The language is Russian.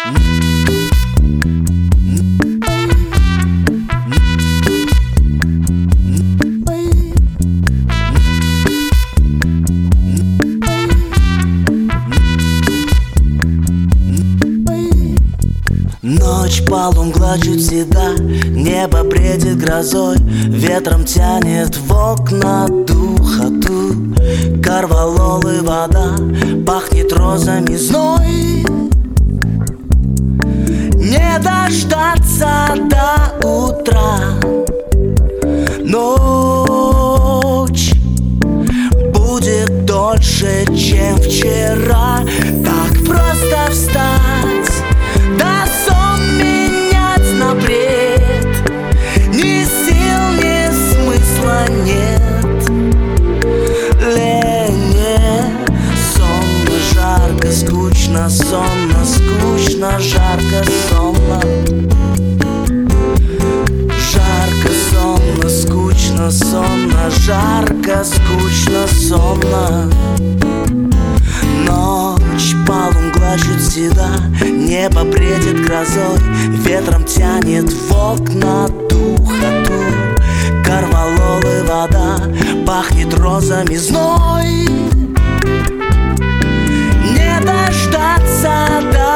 Ночь по лунгла чуть седа, небо бредит грозой, ветром тянет в окна духоту. Корвалол и вода, пахнет розами зной. Не дождаться до утра. Ночь будет дольше, чем вчера. Так просто встать, да сон менять на бред. Ни сил, ни смысла нет. Лень, сонно, жарко, скучно, сонно, скучно, жарко, сонно. Жарко, сонно, скучно, сонно, жарко, скучно, сонно. Ночь по лунгла чуть седа, небо бредит грозой, ветром тянет в окна духоту. Корвалол и вода, пахнет розами зной. Не дождаться до